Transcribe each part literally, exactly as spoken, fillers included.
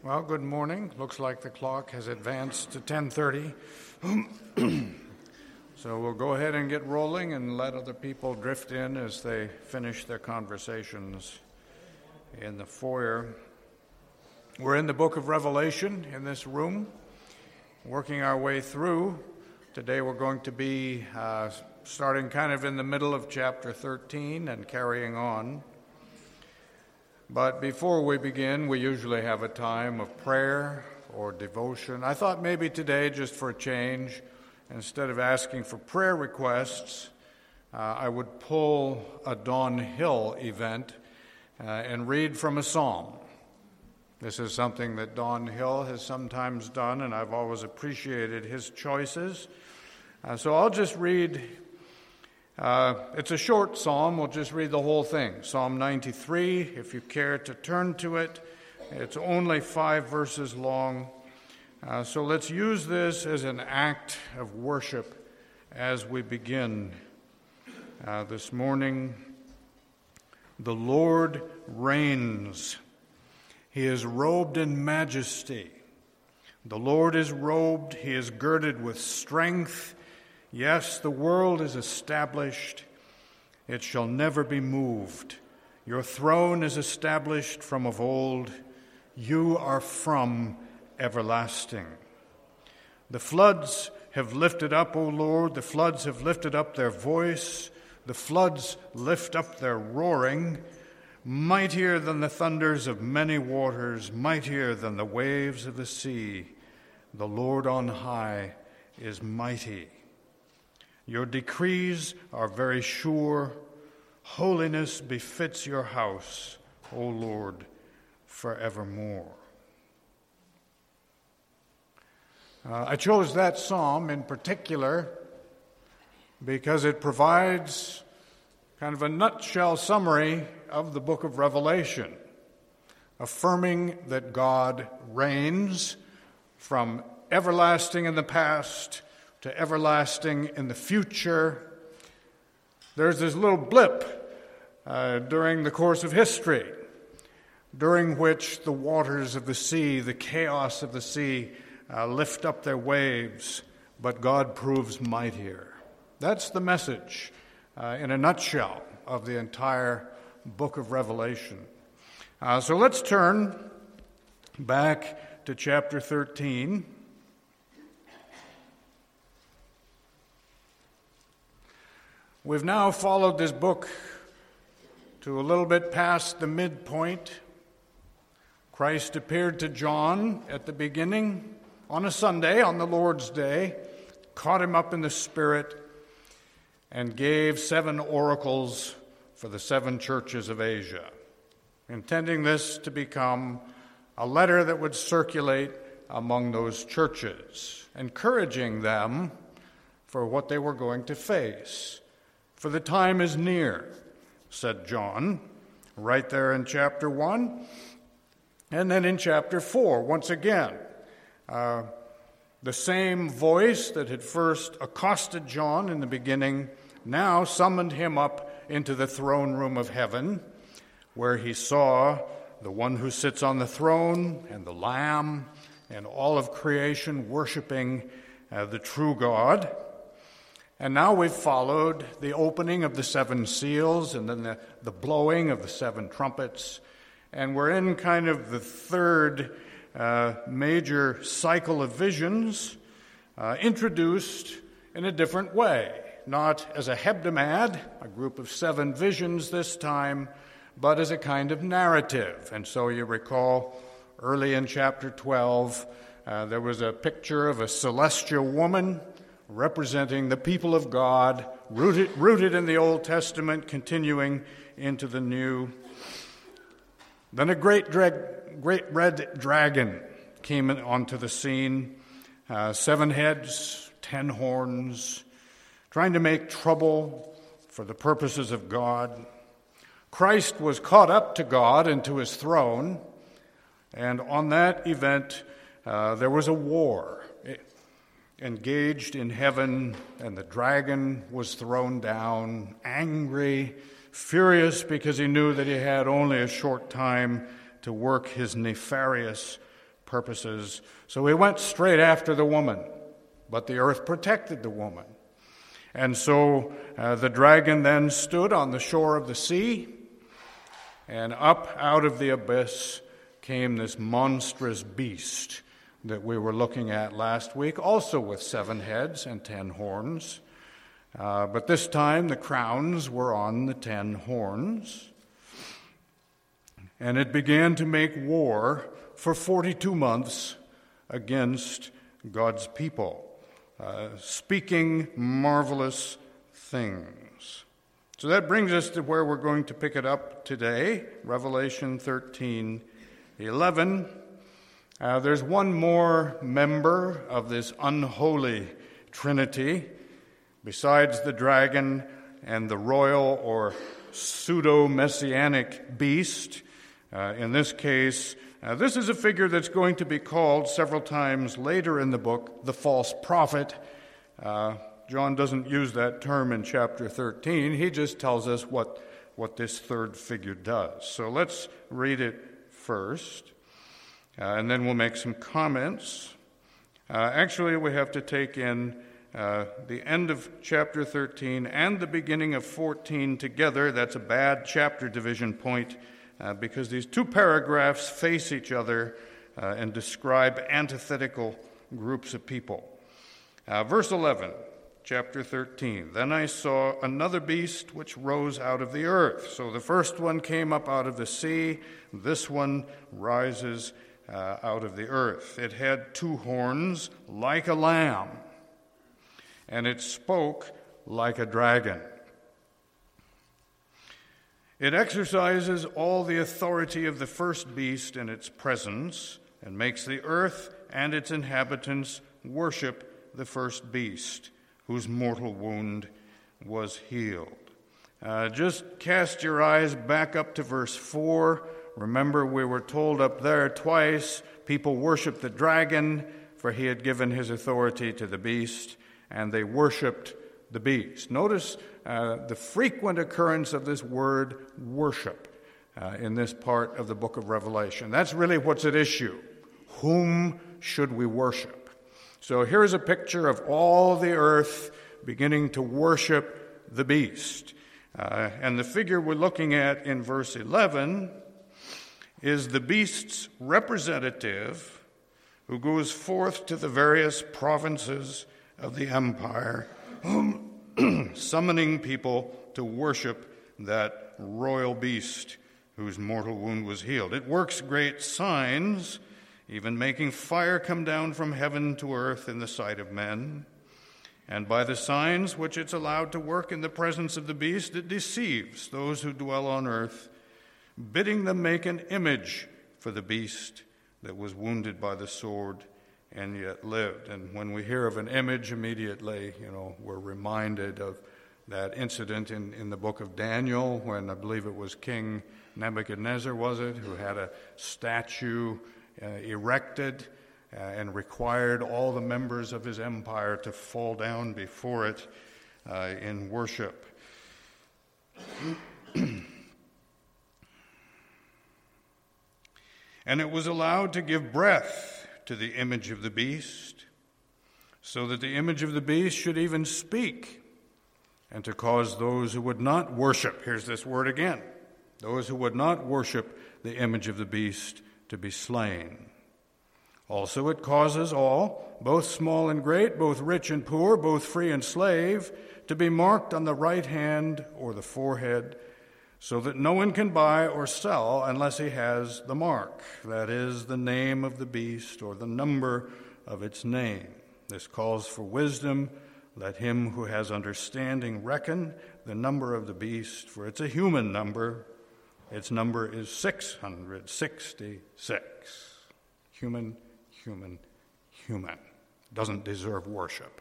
Well, good morning. Looks like the clock has advanced to ten thirty. So we'll go ahead and get rolling and let other people drift in as they finish their conversations in the foyer. We're in the book of Revelation in this room, working our way through. Today we're going to be uh, starting kind of in the middle of chapter thirteen and carrying on. But before we begin, we usually have a time of prayer or devotion. I thought maybe today, just for a change, instead of asking for prayer requests, uh, I would pull a Don Hill event uh, and read from a psalm. This is something that Don Hill has sometimes done, and I've always appreciated his choices. Uh, so I'll just read. Uh, it's a short psalm. We'll just read the whole thing. Psalm ninety-three, if you care to turn to it. It's only five verses long. Uh, so let's use this as an act of worship as we begin uh, this morning. The Lord reigns. He is robed in majesty. The Lord is robed. He is girded with strength. Yes, the world is established. It shall never be moved. Your throne is established from of old. You are from everlasting. The floods have lifted up, O Lord. The floods have lifted up their voice. The floods lift up their roaring. Mightier than the thunders of many waters, mightier than the waves of the sea. The Lord on high is mighty. Your decrees are very sure. Holiness befits your house, O Lord, forevermore. Uh, I chose that psalm in particular because it provides kind of a nutshell summary of the book of Revelation, affirming that God reigns from everlasting in the past to everlasting in the future. There's this little blip uh, during the course of history, during which the waters of the sea, the chaos of the sea, uh, lift up their waves, but God proves mightier. That's the message, uh, in a nutshell, of the entire book of Revelation. Uh, so let's turn back to chapter thirteen. We've now followed this book to a little bit past the midpoint. Christ appeared to John at the beginning on a Sunday, on the Lord's Day, caught him up in the Spirit, and gave seven oracles for the seven churches of Asia, intending this to become a letter that would circulate among those churches, encouraging them for what they were going to face. For the time is near, said John, right there in chapter one. And then in chapter four, once again, uh, the same voice that had first accosted John in the beginning now summoned him up into the throne room of heaven, where he saw the one who sits on the throne and the Lamb and all of creation worshiping uh, the true God. And now we've followed the opening of the seven seals and then the, the blowing of the seven trumpets. And we're in kind of the third uh, major cycle of visions, uh, introduced in a different way. Not as a hebdomad, a group of seven visions this time, but as a kind of narrative. And so you recall early in chapter twelve, uh, there was a picture of a celestial woman representing the people of God, rooted, rooted in the Old Testament, continuing into the New. Then a great, drag, great red dragon came onto the scene, uh, seven heads, ten horns, trying to make trouble for the purposes of God. Christ was caught up to God and to his throne, and on that event, uh, there was a war engaged in heaven, and the dragon was thrown down, angry, furious, because he knew that he had only a short time to work his nefarious purposes. So he went straight after the woman, but the earth protected the woman. And so uh, the dragon then stood on the shore of the sea, and up out of the abyss came this monstrous beast that we were looking at last week, also with seven heads and ten horns. Uh, but this time the crowns were on the ten horns. And it began to make war for forty-two months against God's people, uh, speaking marvelous things. So that brings us to where we're going to pick it up today, Revelation thirteen eleven. Uh, there's one more member of this unholy Trinity, besides the dragon and the royal or pseudo-messianic beast. Uh, in this case, uh, this is a figure that's going to be called several times later in the book the false prophet. Uh, John doesn't use that term in chapter thirteen. He just tells us what, what this third figure does. So let's read it first, uh, and then we'll make some comments. Uh, actually, we have to take in uh, the end of chapter thirteen and the beginning of fourteen together. That's a bad chapter division point, uh, because these two paragraphs face each other uh, and describe antithetical groups of people. Uh, verse eleven, chapter thirteen. Then I saw another beast which rose out of the earth. So the first one came up out of the sea. This one rises uh, out of the earth. It had two horns like a lamb, and it spoke like a dragon. It exercises all the authority of the first beast in its presence and makes the earth and its inhabitants worship the first beast, whose mortal wound was healed. Uh, just cast your eyes back up to verse four. Remember, we were told up there twice, people worshiped the dragon, for he had given his authority to the beast, and they worshiped the beast. Notice uh, the frequent occurrence of this word worship uh, in this part of the book of Revelation. That's really what's at issue. Whom should we worship? So here's a picture of all the earth beginning to worship the beast. Uh, and the figure we're looking at in verse eleven is the beast's representative who goes forth to the various provinces of the empire, summoning people to worship that royal beast whose mortal wound was healed. It works great signs, even making fire come down from heaven to earth in the sight of men. And by the signs which it's allowed to work in the presence of the beast, it deceives those who dwell on earth, bidding them make an image for the beast that was wounded by the sword and yet lived. And when we hear of an image, immediately, you know, we're reminded of that incident in, in the book of Daniel when I believe it was King Nebuchadnezzar, was it, who had a statue uh, erected uh, and required all the members of his empire to fall down before it uh, in worship. And it was allowed to give breath to the image of the beast, so that the image of the beast should even speak, and to cause those who would not worship, here's this word again, those who would not worship the image of the beast to be slain. Also it causes all, both small and great, both rich and poor, both free and slave, to be marked on the right hand or the forehead, so that no one can buy or sell unless he has the mark, that is, the name of the beast or the number of its name. This calls for wisdom. Let him who has understanding reckon the number of the beast, for it's a human number. Its number is six hundred sixty-six. Human, human, human. Doesn't deserve worship.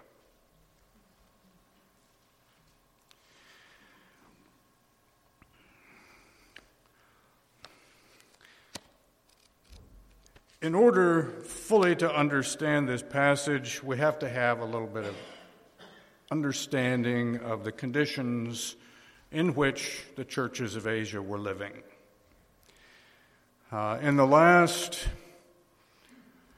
In order fully to understand this passage, we have to have a little bit of understanding of the conditions in which the churches of Asia were living. Uh, in the last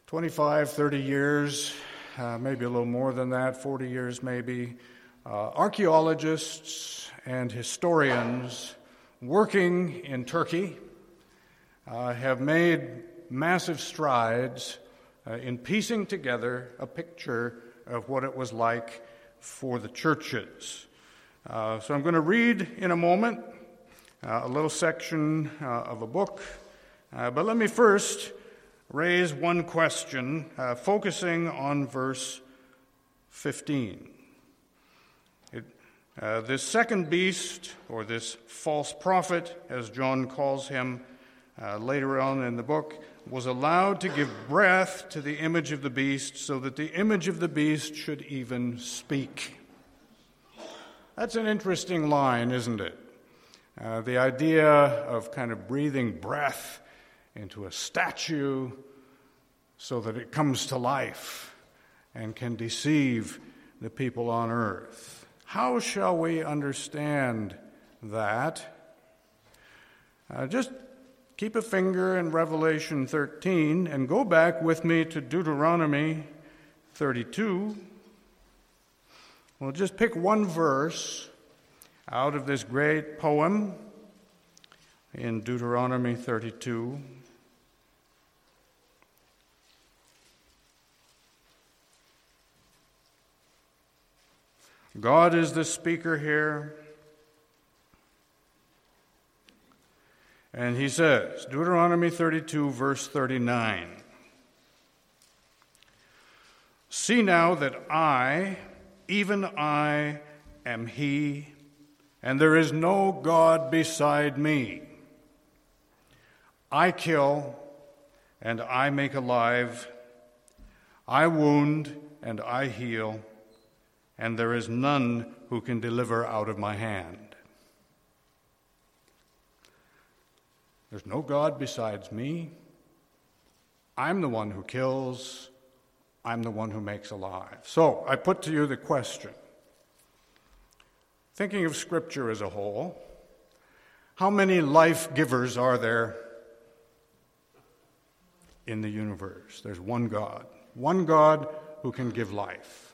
twenty-five, thirty years, uh, maybe a little more than that, forty years maybe, uh, archaeologists and historians working in Turkey uh, have made massive strides uh, in piecing together a picture of what it was like for the churches. Uh, so I'm going to read in a moment uh, a little section uh, of a book, uh, but let me first raise one question, uh, focusing on verse fifteen. It, uh, this second beast, or this false prophet, as John calls him uh, later on in the book, was allowed to give breath to the image of the beast so that the image of the beast should even speak. That's an interesting line, isn't it? Uh, the idea of kind of breathing breath into a statue so that it comes to life and can deceive the people on earth. How shall we understand that? Uh, just keep a finger in Revelation thirteen and go back with me to Deuteronomy thirty-two. We'll just pick one verse out of this great poem in Deuteronomy thirty-two. God is the speaker here. And he says, Deuteronomy thirty-two, verse thirty-nine, "See now that I, even I, am he, and there is no God beside me. I kill, and I make alive. I wound, and I heal, and there is none who can deliver out of my hand. There's no God besides me. I'm the one who kills. I'm the one who makes alive." So I put to you the question, thinking of Scripture as a whole, how many life givers are there in the universe? There's one God, one God who can give life.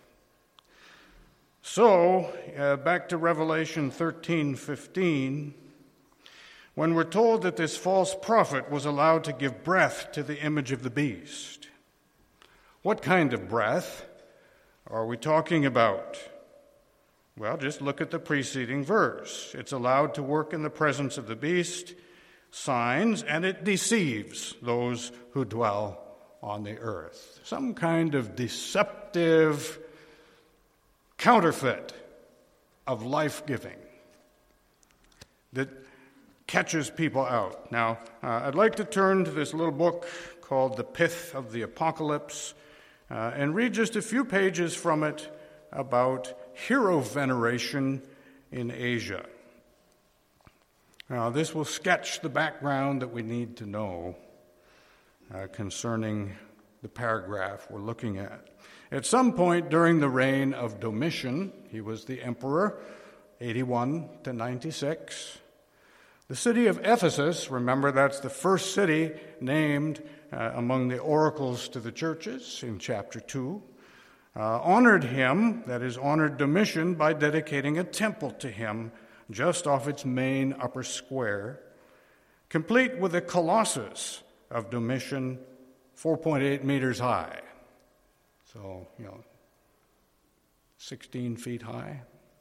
So, uh, back to Revelation thirteen fifteen, when we're told that this false prophet was allowed to give breath to the image of the beast, what kind of breath are we talking about? Well, just look at the preceding verse. It's allowed to work in the presence of the beast, signs, and it deceives those who dwell on the earth. Some kind of deceptive counterfeit of life-giving that catches people out. Now, uh, I'd like to turn to this little book called The Pith of the Apocalypse uh, and read just a few pages from it about hero veneration in Asia. Now, this will sketch the background that we need to know uh, concerning the paragraph we're looking at. At some point during the reign of Domitian, he was the emperor, eighty-one to ninety-six, the city of Ephesus, remember that's the first city named uh, among the oracles to the churches in chapter two, uh, honored him, that is, honored Domitian by dedicating a temple to him just off its main upper square, complete with a colossus of Domitian, four point eight meters high. So, you know, sixteen feet high.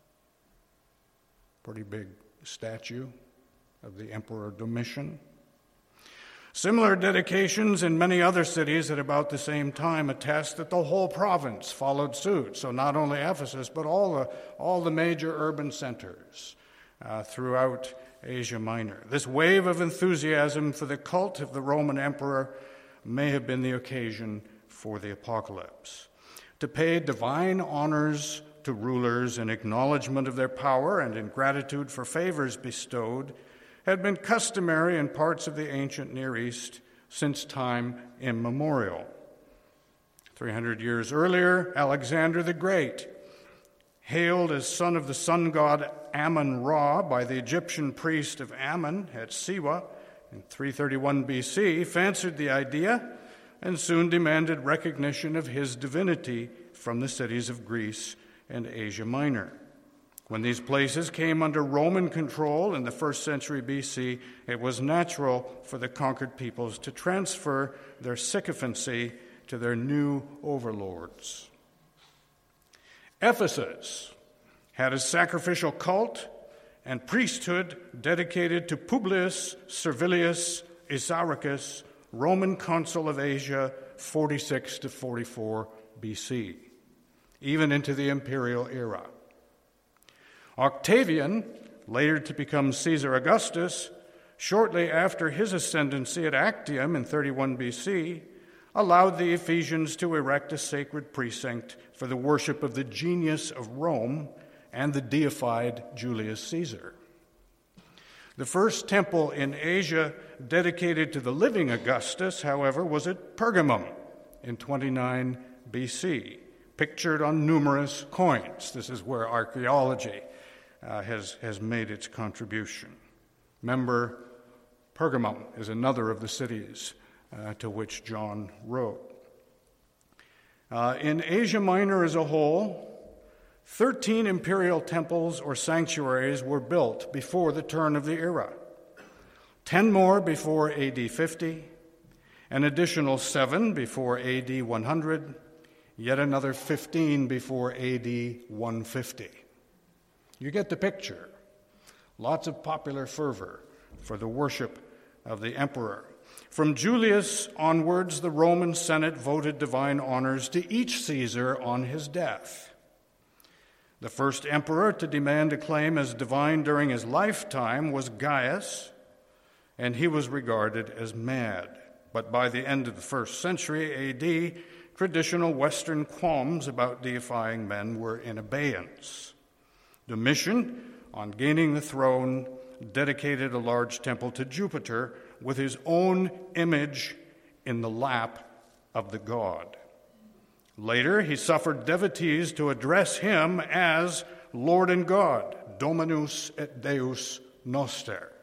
Pretty big statue of the Emperor Domitian. Similar dedications in many other cities at about the same time attest that the whole province followed suit. So not only Ephesus, but all the, all the major urban centers uh, throughout Asia Minor. This wave of enthusiasm for the cult of the Roman emperor may have been the occasion for the apocalypse. To pay divine honors to rulers in acknowledgement of their power and in gratitude for favors bestowed had been customary in parts of the ancient Near East since time immemorial. three hundred years earlier, Alexander the Great, hailed as son of the sun god Ammon-Ra by the Egyptian priest of Ammon at Siwa in three thirty-one B C, fancied the idea and soon demanded recognition of his divinity from the cities of Greece and Asia Minor. When these places came under Roman control in the first century B C, it was natural for the conquered peoples to transfer their sycophancy to their new overlords. Ephesus had a sacrificial cult and priesthood dedicated to Publius Servilius Isauricus, Roman consul of Asia, forty-six to forty-four B C, even into the imperial era. Octavian, later to become Caesar Augustus, shortly after his ascendancy at Actium in thirty-one B C, allowed the Ephesians to erect a sacred precinct for the worship of the genius of Rome and the deified Julius Caesar. The first temple in Asia dedicated to the living Augustus, however, was at Pergamum in twenty-nine B C, pictured on numerous coins. This is where archaeology uh, has, has made its contribution. Remember, Pergamum is another of the cities uh, to which John wrote. Uh, in Asia Minor as a whole, thirteen imperial temples or sanctuaries were built before the turn of the era. Ten more before A D fifty, an additional seven before A D one hundred, yet another fifteen before A D one fifty. You get the picture. Lots of popular fervor for the worship of the emperor. From Julius onwards, the Roman Senate voted divine honors to each Caesar on his death. The first emperor to demand a claim as divine during his lifetime was Gaius, and he was regarded as mad. But by the end of the first century A D, traditional Western qualms about deifying men were in abeyance. Domitian, on gaining the throne, dedicated a large temple to Jupiter with his own image in the lap of the god. Later, he suffered devotees to address him as Lord and God, Dominus et Deus Noster.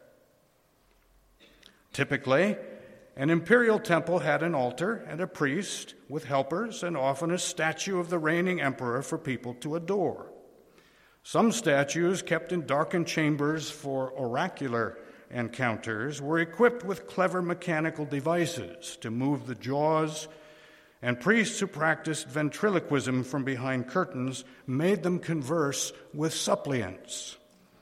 Typically, an imperial temple had an altar and a priest with helpers and often a statue of the reigning emperor for people to adore. Some statues, kept in darkened chambers for oracular encounters, were equipped with clever mechanical devices to move the jaws, and priests who practiced ventriloquism from behind curtains made them converse with suppliants.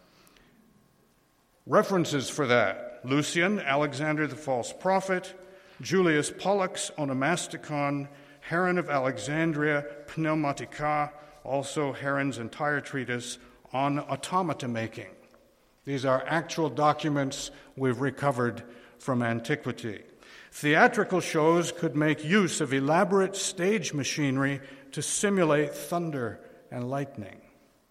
References for that: Lucian, Alexander the False Prophet, Julius Pollux, Onomasticon, Heron of Alexandria, Pneumatica, also Heron's entire treatise on automata making. These are actual documents we've recovered from antiquity. Theatrical shows could make use of elaborate stage machinery to simulate thunder and lightning.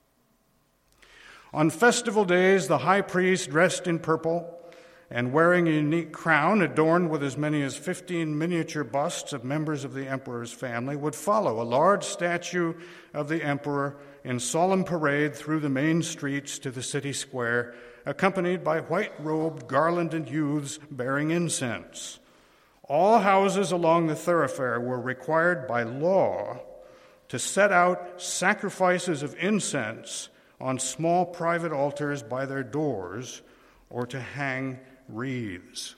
On festival days, the high priest, dressed in purple and wearing a unique crown adorned with as many as fifteen miniature busts of members of the emperor's family, would follow a large statue of the emperor in solemn parade through the main streets to the city square, accompanied by white-robed, garlanded youths bearing incense. All houses along the thoroughfare were required by law to set out sacrifices of incense on small private altars by their doors or to hang wreaths.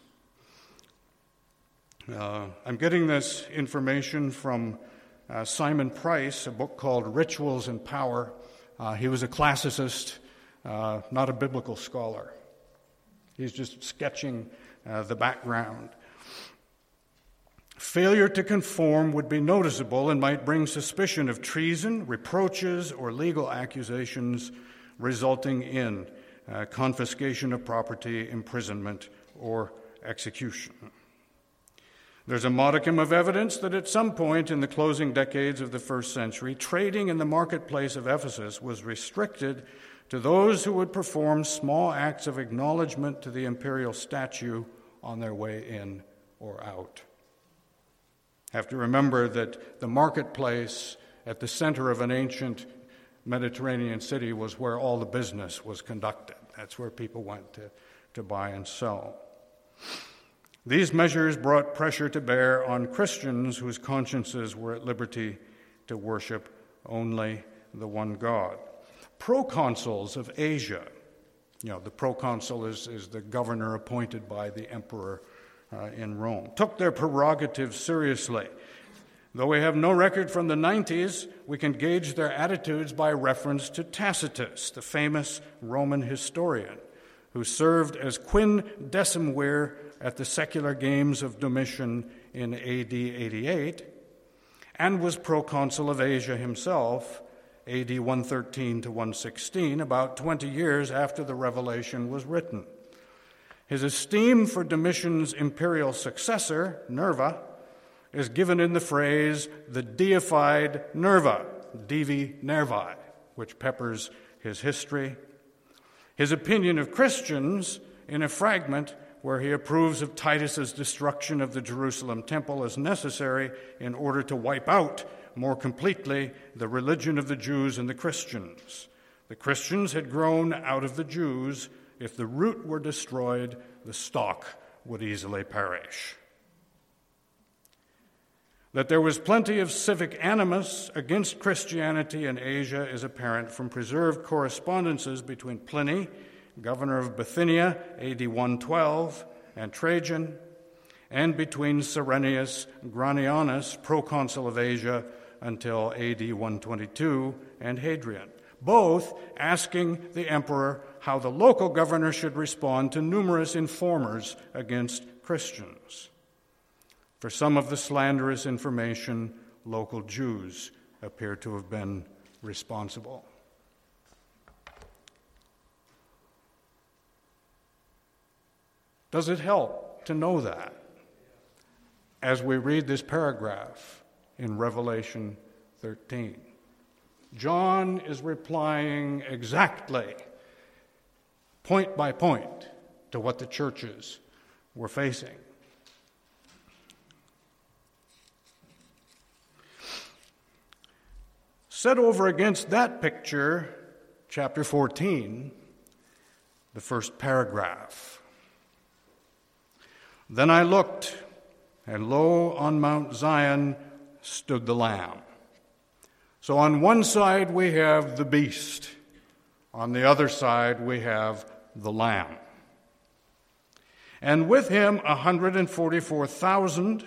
Uh, I'm getting this information from uh, Simon Price, a book called Rituals and Power. Uh, he was a classicist, uh, not a biblical scholar. He's just sketching uh, the background. Failure to conform would be noticeable and might bring suspicion of treason, reproaches, or legal accusations, resulting in uh, confiscation of property, imprisonment, or execution. There's a modicum of evidence that at some point in the closing decades of the first century, trading in the marketplace of Ephesus was restricted to those who would perform small acts of acknowledgement to the imperial statue on their way in or out. Have to remember that the marketplace at the center of an ancient Mediterranean city was where all the business was conducted. That's where people went to, to buy and sell. These measures brought pressure to bear on Christians whose consciences were at liberty to worship only the one God. Proconsuls of Asia, you know, the proconsul is, is the governor appointed by the emperor uh, in Rome, took their prerogatives seriously. Though we have no record from the nineties, we can gauge their attitudes by reference to Tacitus, the famous Roman historian, who served as quindecimvir at the secular games of Domitian in A D eighty-eight, and was proconsul of Asia himself, A D one thirteen to one sixteen, about twenty years after the Revelation was written. His esteem for Domitian's imperial successor, Nerva, is given in the phrase, the deified Nerva, Divi Nervae, which peppers his history. His opinion of Christians in a fragment where he approves of Titus's destruction of the Jerusalem temple as necessary in order to wipe out more completely the religion of the Jews and the Christians. The Christians had grown out of the Jews. If the root were destroyed, the stalk would easily perish. That there was plenty of civic animus against Christianity in Asia is apparent from preserved correspondences between Pliny, governor of Bithynia, A D one twelve, and Trajan, and between Cyrenius Granianus, proconsul of Asia, until A D one twenty-two, and Hadrian, both asking the emperor how the local governor should respond to numerous informers against Christians. For some of the slanderous information, local Jews appear to have been responsible. Does it help to know that as we read this paragraph in Revelation thirteen? John is replying exactly, point by point, to what the churches were facing. Set over against that picture, chapter fourteen, the first paragraph. Then I looked, and lo, on Mount Zion stood the Lamb. So on one side we have the beast. On the other side we have the Lamb. And with him one hundred forty-four thousand.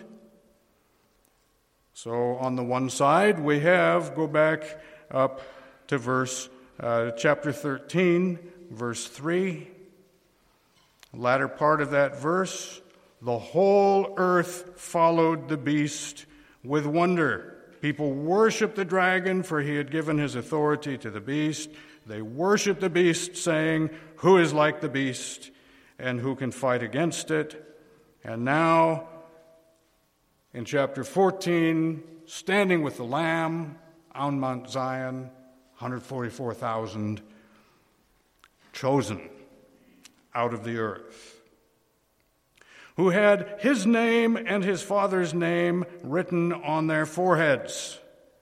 So on the one side we have, go back up to verse, uh, chapter thirteen, verse three. Latter part of that verse, the whole earth followed the beast with wonder. People worshiped the dragon, for he had given his authority to the beast. They worshiped the beast, saying, "Who is like the beast, and who can fight against it?" And now, in chapter fourteen, standing with the Lamb on Mount Zion, one hundred forty-four thousand chosen out of the earth, who had his name and his Father's name written on their foreheads.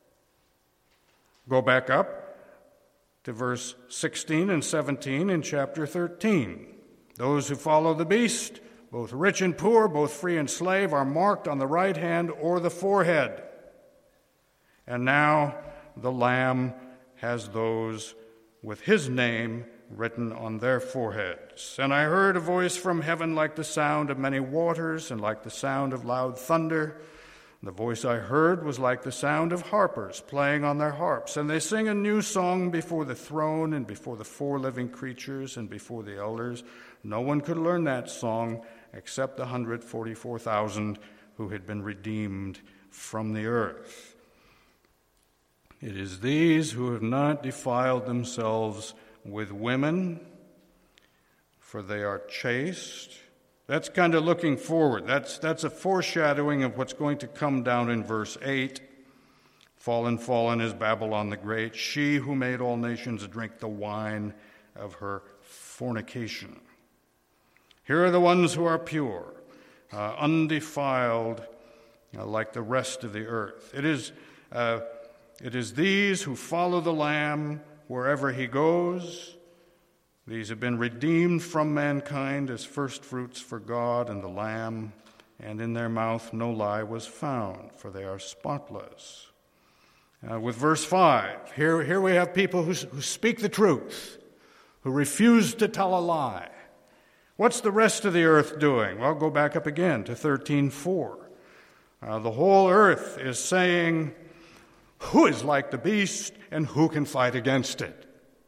Go back up to verse sixteen and seventeen in chapter thirteen. Those who follow the beast, both rich and poor, both free and slave, are marked on the right hand or the forehead. And now the Lamb has those with his name written on their foreheads. And I heard a voice from heaven like the sound of many waters and like the sound of loud thunder. The voice I heard was like the sound of harpers playing on their harps. And they sing a new song before the throne and before the four living creatures and before the elders. No one could learn that song except the one hundred forty-four thousand who had been redeemed from the earth. It is these who have not defiled themselves with women, for they are chaste. That's kind of looking forward. That's, that's a foreshadowing of what's going to come down in verse eight. Fallen, fallen is Babylon the Great, she who made all nations drink the wine of her fornication. Here are the ones who are pure, uh, undefiled, uh, like the rest of the earth. It is, uh, it is these who follow the Lamb wherever he goes. These have been redeemed from mankind as first fruits for God and the Lamb. and in their mouth no lie was found, for they are spotless. Uh, with verse five, here, here we have people who, who speak the truth, who refuse to tell a lie. What's the rest of the earth doing? Well, go back up again to thirteen four. Uh, the whole earth is saying, who is like the beast and who can fight against it?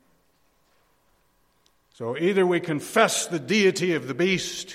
So either we confess the deity of the beast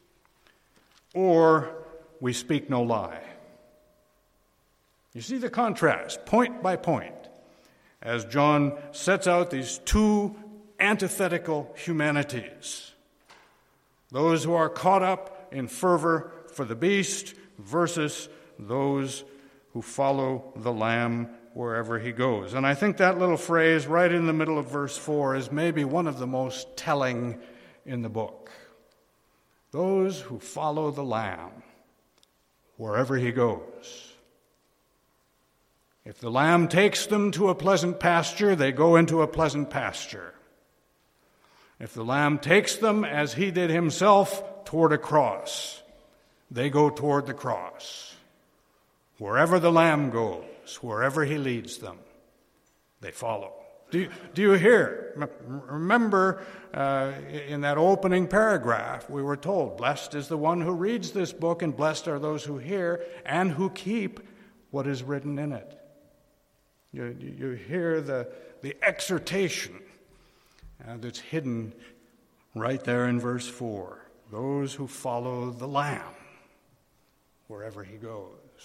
or we speak no lie. You see the contrast, point by point, as John sets out these two antithetical humanities. Those who are caught up in fervor for the beast versus those who follow the Lamb wherever he goes. And I think that little phrase right in the middle of verse four is maybe one of the most telling in the book. Those who follow the Lamb wherever he goes. If the Lamb takes them to a pleasant pasture, they go into a pleasant pasture. If the Lamb takes them, as he did himself, toward a cross, they go toward the cross. Wherever the Lamb goes, wherever he leads them, they follow. Do you, do you hear? Remember, uh, in that opening paragraph, we were told, blessed is the one who reads this book, and blessed are those who hear and who keep what is written in it. You, you hear the, the exhortation uh, that's hidden right there in verse four. Those who follow the Lamb wherever he goes.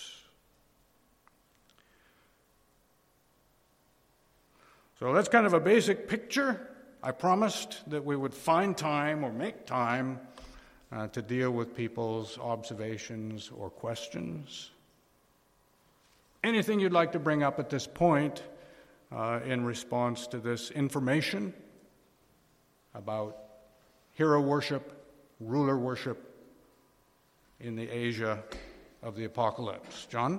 So that's kind of a basic picture. I promised that we would find time or make time uh, to deal with people's observations or questions. Anything you'd like to bring up at this point uh, in response to this information about hero worship, ruler worship in the Asia of the apocalypse? John?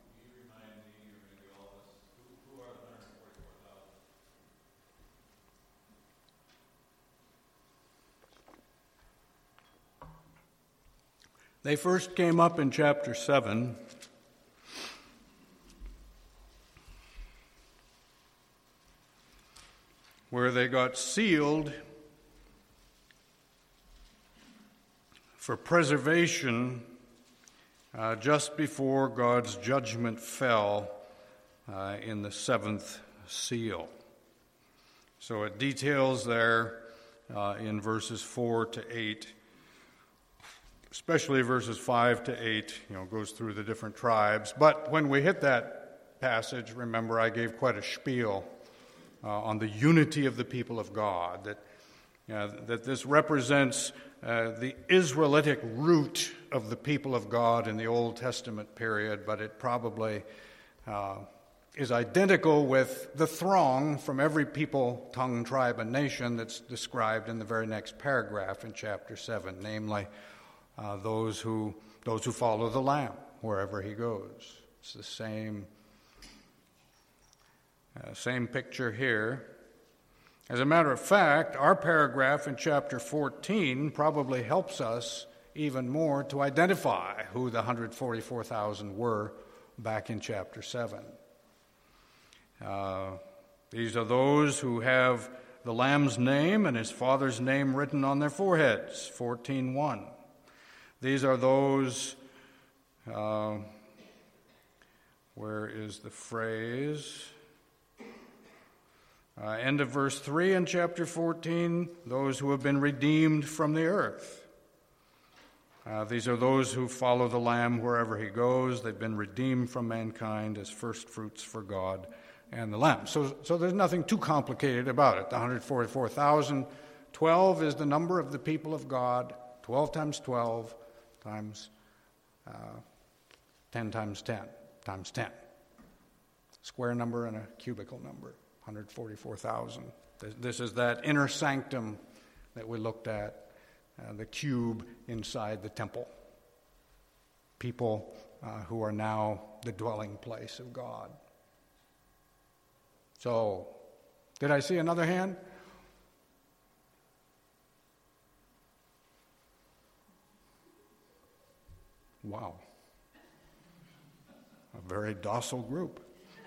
They first came up in chapter seven. Where they got sealed for preservation uh, just before God's judgment fell uh, in the seventh seal. So it details there uh, in verses four to eight, especially verses five to eight, you know, goes through the different tribes. But when we hit that passage, remember I gave quite a spiel Uh, on the unity of the people of God, that, uh, that this represents uh, the Israelitic root of the people of God in the Old Testament period, but it probably uh, is identical with the throng from every people, tongue, tribe, and nation that's described in the very next paragraph in chapter seven, namely uh, those who those who follow the Lamb wherever he goes. It's the same Uh, same picture here. As a matter of fact, our paragraph in chapter fourteen probably helps us even more to identify who the one hundred forty-four thousand were back in chapter seven. Uh, these are those who have the Lamb's name and his Father's name written on their foreheads, fourteen one. These are those, uh, where is the phrase? Uh, end of verse three in chapter fourteen, those who have been redeemed from the earth. Uh, these are those who follow the Lamb wherever he goes. They've been redeemed from mankind as first fruits for God and the Lamb. So, so there's nothing too complicated about it. The one hundred forty-four thousand, twelve is the number of the people of God. twelve times twelve times uh, ten times ten times ten. Square number and a cubical number. one hundred forty-four thousand. This is that inner sanctum that we looked at, uh, the cube inside the temple. People uh, who are now the dwelling place of God. So, did I see another hand? Wow. A very docile group.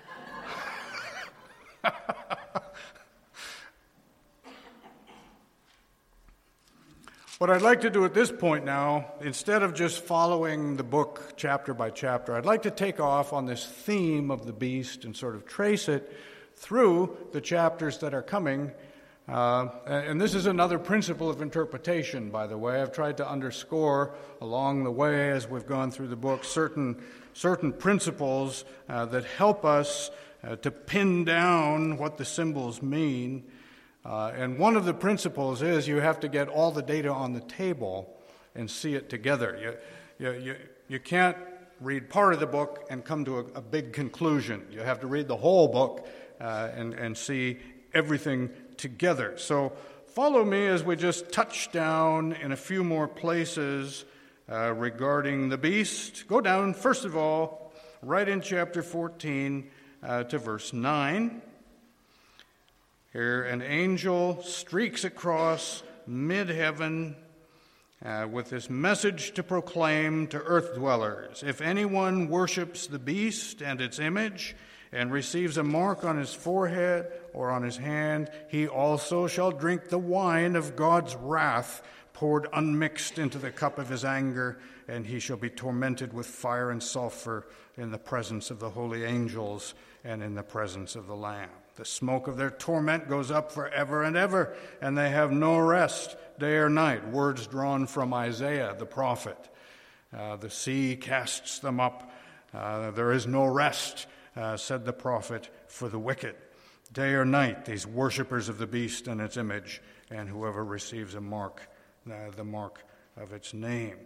What I'd like to do at this point now, instead of just following the book chapter by chapter, I'd like to take off on this theme of the beast and sort of trace it through the chapters that are coming. Uh, and this is another principle of interpretation, by the way. I've tried to underscore along the way as we've gone through the book certain, certain principles uh, that help us uh, to pin down what the symbols mean. Uh, and one of the principles is you have to get all the data on the table and see it together. You, you, you, you can't read part of the book and come to a, a big conclusion. You have to read the whole book uh, and, and see everything together. So follow me as we just touch down in a few more places uh, regarding the beast. Go down, first of all, right in chapter fourteen uh, to verse nine. Here, an angel streaks across mid-heaven uh, with this message to proclaim to earth dwellers. If anyone worships the beast and its image and receives a mark on his forehead or on his hand, he also shall drink the wine of God's wrath, poured unmixed into the cup of his anger, and he shall be tormented with fire and sulfur in the presence of the holy angels and in the presence of the Lamb. The smoke of their torment goes up forever and ever, and they have no rest day or night. Words drawn from Isaiah the prophet. Uh, the sea casts them up. Uh, there is no rest, uh, said the prophet, for the wicked. Day or night, these worshippers of the beast and its image, and whoever receives a mark, uh, the mark of its name.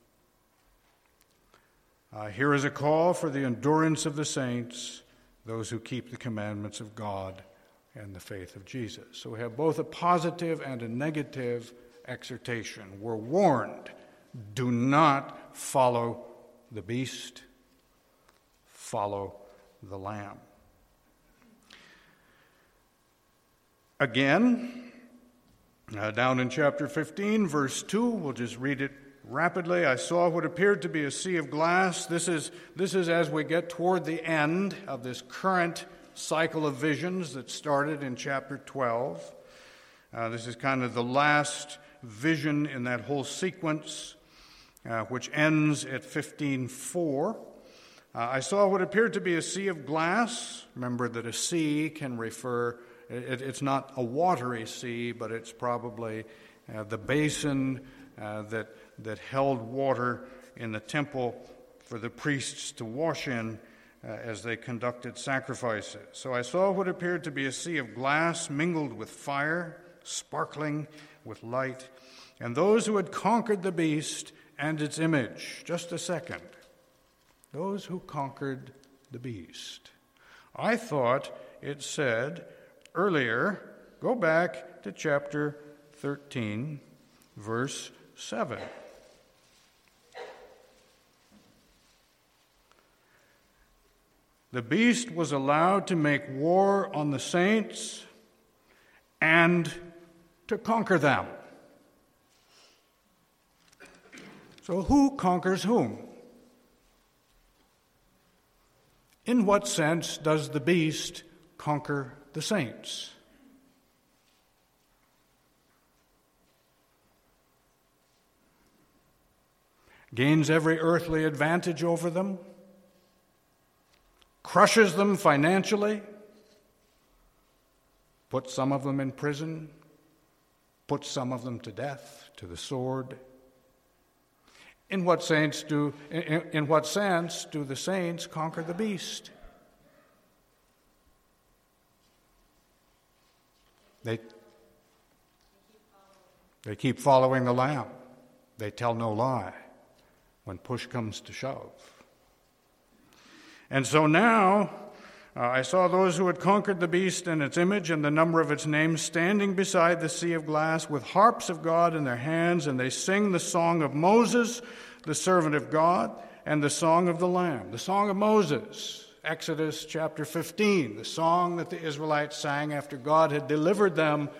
Uh, here is a call for the endurance of the saints, those who keep the commandments of God and the faith of Jesus. So we have both a positive and a negative exhortation. We're warned, do not follow the beast, follow the Lamb. Again, uh, down in chapter fifteen, verse two, we'll just read it rapidly. I saw what appeared to be a sea of glass. This is, this is as we get toward the end of this current cycle of visions that started in chapter twelve. Uh, this is kind of the last vision in that whole sequence, uh, which ends at fifteen four. Uh, I saw what appeared to be a sea of glass. Remember that a sea can refer, it, it's not a watery sea, but it's probably uh, the basin uh, that that held water in the temple for the priests to wash in uh, as they conducted sacrifices. So I saw what appeared to be a sea of glass mingled with fire, sparkling with light, and those who had conquered the beast and its image. Just a second. Those who conquered the beast. I thought it said earlier, go back to chapter thirteen, verse seven. The beast was allowed to make war on the saints and to conquer them. So who conquers whom? In what sense does the beast conquer the saints? Gains every earthly advantage over them? Crushes them financially, puts some of them in prison, puts some of them to death, to the sword. In what sense do in, in what sense do the saints conquer the beast? They they keep following the Lamb. They tell no lie when push comes to shove. And so now uh, I saw those who had conquered the beast and its image and the number of its names standing beside the sea of glass with harps of God in their hands, and they sing the song of Moses, the servant of God, and the song of the Lamb. The song of Moses, Exodus chapter fifteen, the song that the Israelites sang after God had delivered them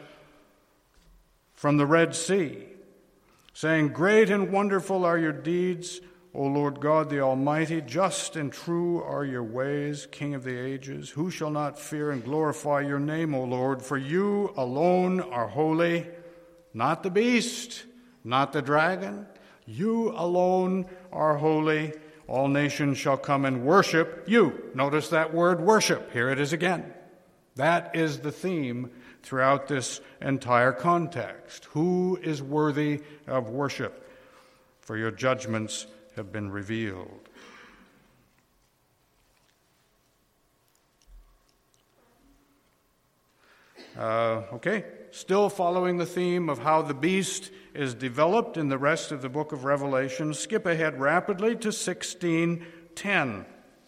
from the Red Sea, saying, "Great and wonderful are your deeds, O Lord God the Almighty, just and true are your ways, King of the ages. Who shall not fear and glorify your name, O Lord? For you alone are holy, not the beast, not the dragon. You alone are holy. All nations shall come and worship you. Notice that word worship. Here it is again. That is the theme throughout this entire context. Who is worthy of worship? For your judgments have been revealed. Uh, okay, still following the theme of how the beast is developed in the rest of the book of Revelation, skip ahead rapidly to sixteen ten.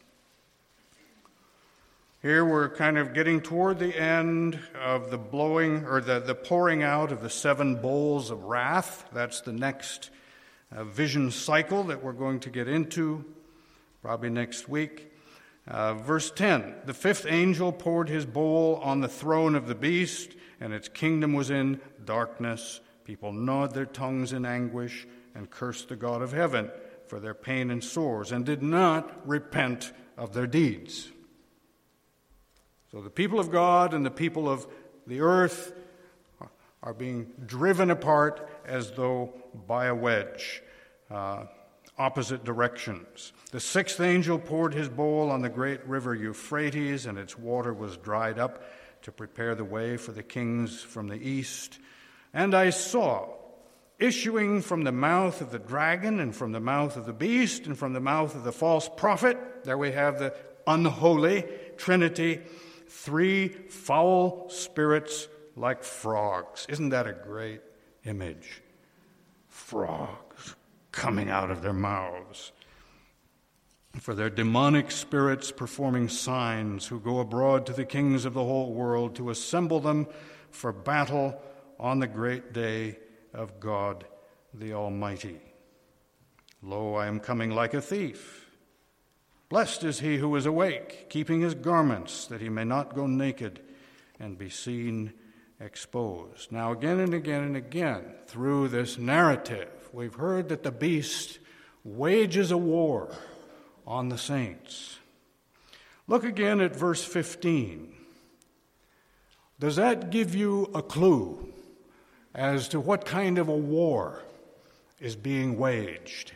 Here we're kind of getting toward the end of the blowing or the, the pouring out of the seven bowls of wrath. That's the next uh, vision cycle that we're going to get into probably next week. Uh, verse ten, the fifth angel poured his bowl on the throne of the beast, and its kingdom was in darkness. People gnawed their tongues in anguish and cursed the God of heaven for their pain and sores, and did not repent of their deeds. So the people of God and the people of the earth are being driven apart as though by a wedge, uh, opposite directions. The sixth angel poured his bowl on the great river Euphrates, and its water was dried up to prepare the way for the kings from the east. And I saw, issuing from the mouth of the dragon and from the mouth of the beast and from the mouth of the false prophet, there we have the unholy Trinity, three foul spirits like frogs. Isn't that a great image? Frogs coming out of their mouths. For their demonic spirits performing signs, who go abroad to the kings of the whole world to assemble them for battle on the great day of God the Almighty. Lo, I am coming like a thief. Blessed is he who is awake, keeping his garments, that he may not go naked and be seen exposed. Now, again and again and again, through this narrative, we've heard that the beast wages a war on the saints. Look again at verse fifteen. Does that give you a clue as to what kind of a war is being waged?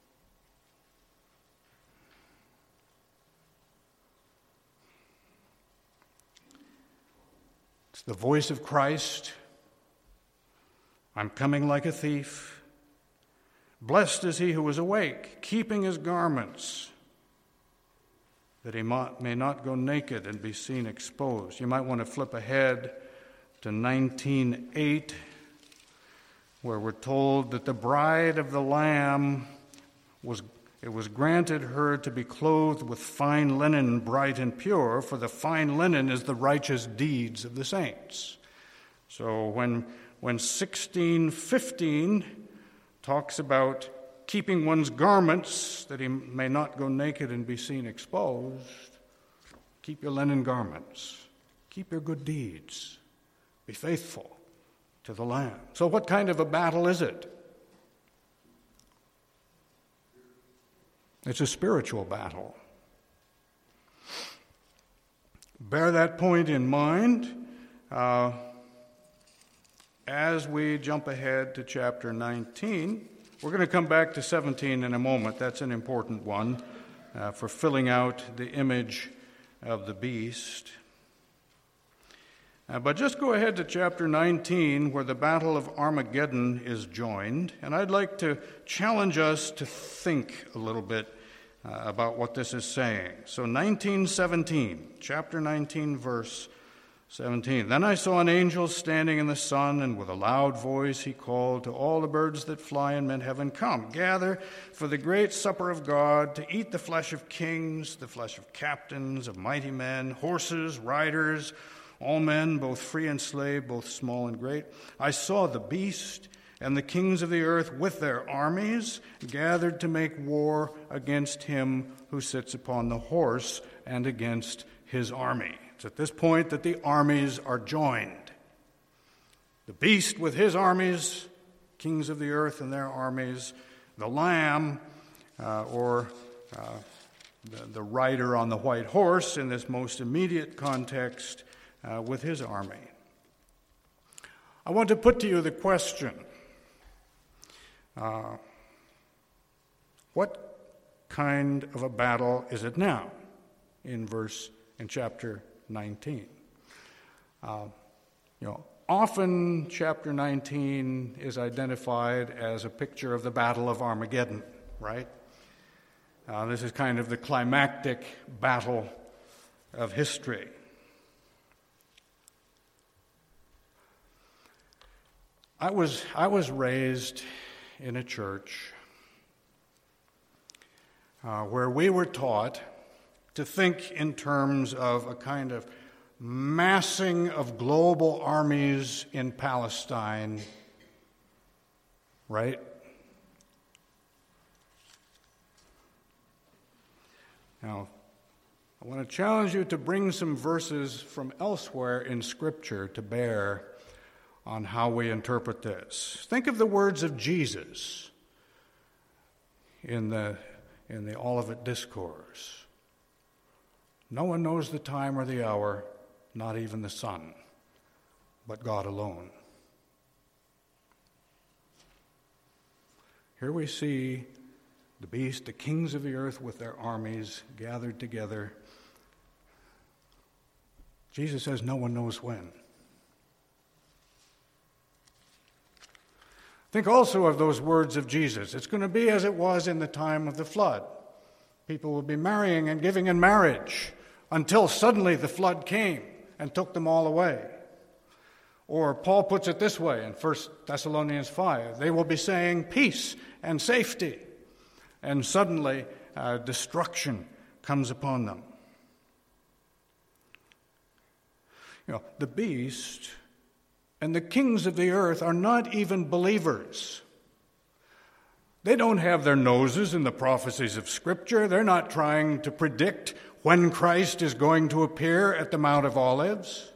It's the voice of Christ. I'm coming like a thief. Blessed is he who is awake, keeping his garments, that he may not go naked and be seen exposed. You might want to flip ahead to nineteen eight, where we're told that the bride of the Lamb was it was granted her to be clothed with fine linen, bright and pure, for the fine linen is the righteous deeds of the saints. So when when sixteen fifteen talks about keeping one's garments, that he may not go naked and be seen exposed, keep your linen garments, keep your good deeds, be faithful to the Lamb. So what kind of a battle is it? It's a spiritual battle. Bear that point in mind uh, as we jump ahead to chapter nineteen. We're going to come back to seventeen in a moment. That's an important one uh, for filling out the image of the beast. Uh, but just go ahead to chapter nineteen, where the Battle of Armageddon is joined. And I'd like to challenge us to think a little bit uh, about what this is saying. So nineteen seventeen, chapter nineteen, verse seventeen. Then I saw an angel standing in the sun, and with a loud voice he called to all the birds that fly in mid-heaven, Come, gather for the great supper of God, to eat the flesh of kings, the flesh of captains, of mighty men, horses, riders, all men, both free and slave, both small and great. I saw the beast and the kings of the earth with their armies gathered to make war against him who sits upon the horse and against his army. It's at this point that the armies are joined. The beast with his armies, kings of the earth and their armies, the Lamb uh, or uh, the, the rider on the white horse in this most immediate context uh, with his army. I want to put to you the question, uh, what kind of a battle is it now in verse, in chapter nineteen? Uh, you know, often chapter nineteen is identified as a picture of the Battle of Armageddon, right? Uh, this is kind of the climactic battle of history. I was I was raised in a church uh, where we were taught to think in terms of a kind of massing of global armies in Palestine, right? Now, I want to challenge you to bring some verses from elsewhere in Scripture to bear on how we interpret this. Think of the words of Jesus in the in the Olivet Discourse. No one knows the time or the hour, not even the Son, but God alone. Here we see the beast, the kings of the earth with their armies gathered together. Jesus says no one knows when. Think also of those words of Jesus. It's going to be as it was in the time of the flood. People will be marrying and giving in marriage until suddenly the flood came and took them all away. Or Paul puts it this way in First Thessalonians five, they will be saying peace and safety, and suddenly uh, destruction comes upon them. You know, the beast and the kings of the earth are not even believers. They don't have their noses in the prophecies of Scripture. They're not trying to predict when Christ is going to appear at the Mount of Olives.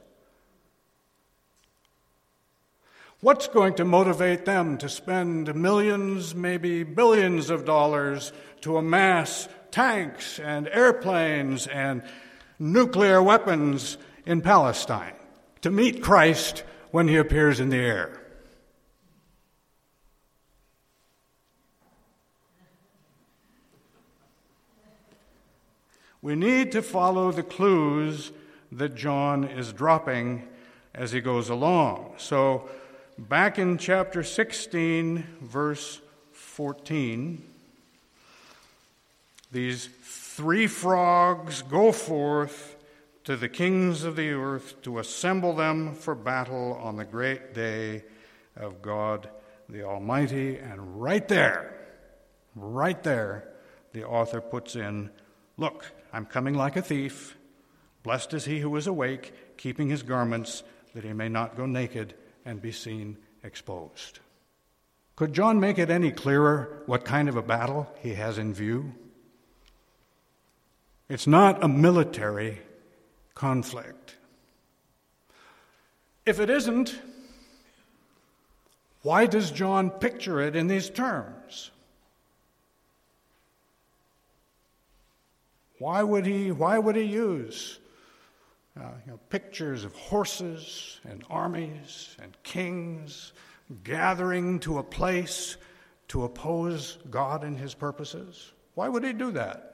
What's going to motivate them to spend millions, maybe billions of dollars to amass tanks and airplanes and nuclear weapons in Palestine to meet Christ when he appears in the air? We need to follow the clues that John is dropping as he goes along. So, back in chapter sixteen, verse fourteen, these three frogs go forth to the kings of the earth to assemble them for battle on the great day of God the Almighty. And right there, right there, the author puts in, look, I'm coming like a thief. Blessed is he who is awake, keeping his garments, that he may not go naked and be seen exposed. Could John make it any clearer what kind of a battle he has in view? It's not a military conflict. If it isn't, why does John picture it in these terms? Why would he, why would he use uh, you know, pictures of horses and armies and kings gathering to a place to oppose God and his purposes? Why would he do that?